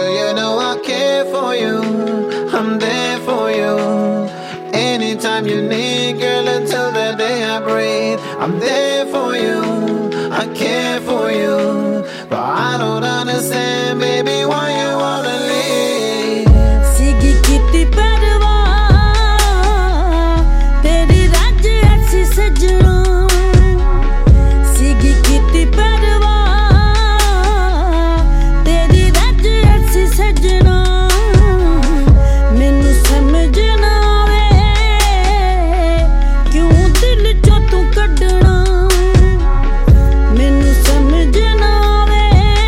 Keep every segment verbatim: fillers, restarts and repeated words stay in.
you know I care for you? I'm there for you. Anytime you need, girl, until the day I breathe, I'm there for you. I care for you, but I don't understand, baby, why you wanna leave. Sigi kiti parwa, teri raj aisi sajna. Sigi kiti parwa, teri raj aisi sajna. Mainu samajh na aave, kyun dil cho tu kadna. Mainu samajh na aave,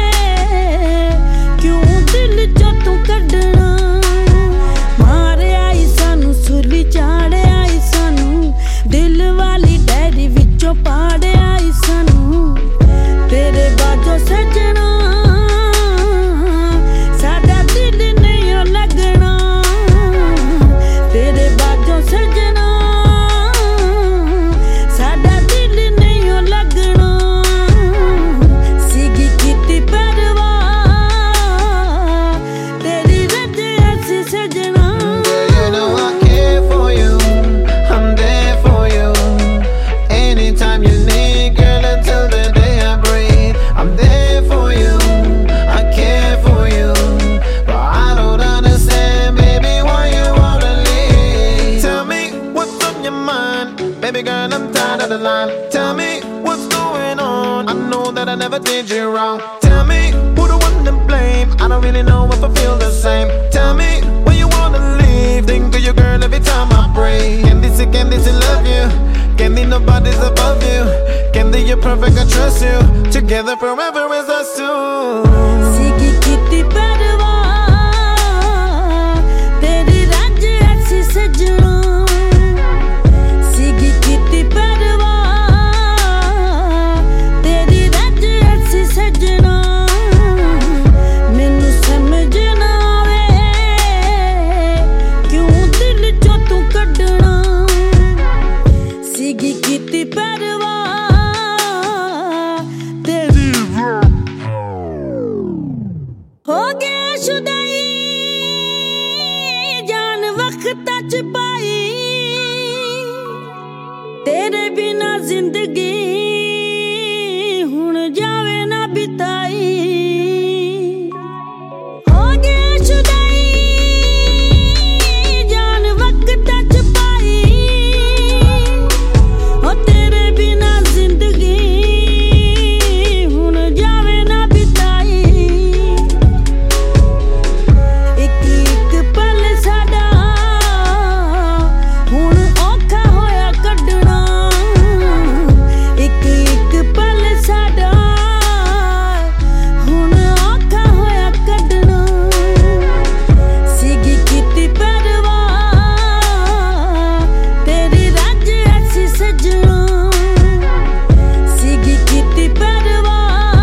kyun dil cho tu kadna. Maare aai sanu suli chaade aai sanu, dil wali diary vichon paade aai sanu. Tere bajo sajna, sada dil nahi lagna. Tere bajo sajna, sada dil nahi lagna. Sigi kiti parwa, teri raj aisi sajna. You know I care for you, I'm there for you. Anytime you need, girl, until the day I breathe, I'm there for you. I care for you, but I don't understand, baby, why you wanna leave. Tell me what's on your mind, baby girl, I'm tired of the line. Tell me what's going on, I know that I never did you wrong. Tell me who the one to blame, I don't really know if I feel the same. Tell me when you wanna leave, think of your girl every time I pray. Candy say, Candy say love you, Candy nobody's above you. Candy you're perfect, I trust you, together forever is us two. Sigi kiti parwa, teri raj aisi sajna. Sigi kiti parwa, teri raj aisi sajna. Mainu samajh na aave, kyun dil cho tu kadna. Sigi kiti parwa, teri हो गया शुदाई, जान वक्ता च पाई, तेरे बिना जिंदगी हुण जावे ना बिताई. हो गया शुदाई, जान वक्ता च पाई, ओ तेरे बिना जिंदगी हुण जावे ना बिताई. ਇੱਕ ਇੱਕ ਪਲ ਸਾਡਾ ਹੁਣ ਔਖਾ ਹੋਇਆ ਕੱਢਣਾ. ਇੱਕ ਇੱਕ ਪਲ ਸਾਡਾ ਹੁਣ ਔਖਾ ਹੋਇਆ ਕੱਢਣਾ. ਸਿਗੀ ਕੀਤੀ ਪਰਵਾ, ਤੇਰੀ ਰੱਜ ਐਸੀ ਸਜਣਾ. ਸਿਗੀ ਕੀਤੀ ਪਰਵਾ,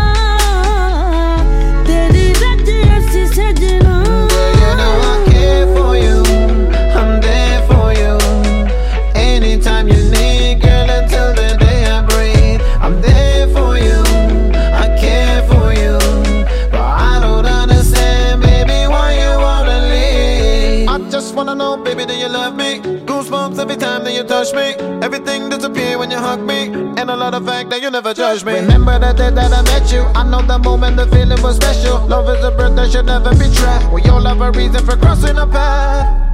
ਤੇਰੀ ਰੱਜ ਐਸੀ ਸਜਣਾ. You know I care for you, I'm there for you. Anytime you need, girl, until the day I breathe, I'm there for you. I care for you, but I don't understand, baby, why you wanna leave. I just wanna know, baby, do you love me? Goosebumps every time that you touch me. Everything disappear when you hug me, and I love the fact that you never judge me. Remember the day that I met you, I know the moment the feeling was special. Love is a birth that should never be trapped. We all have a reason for crossing a path.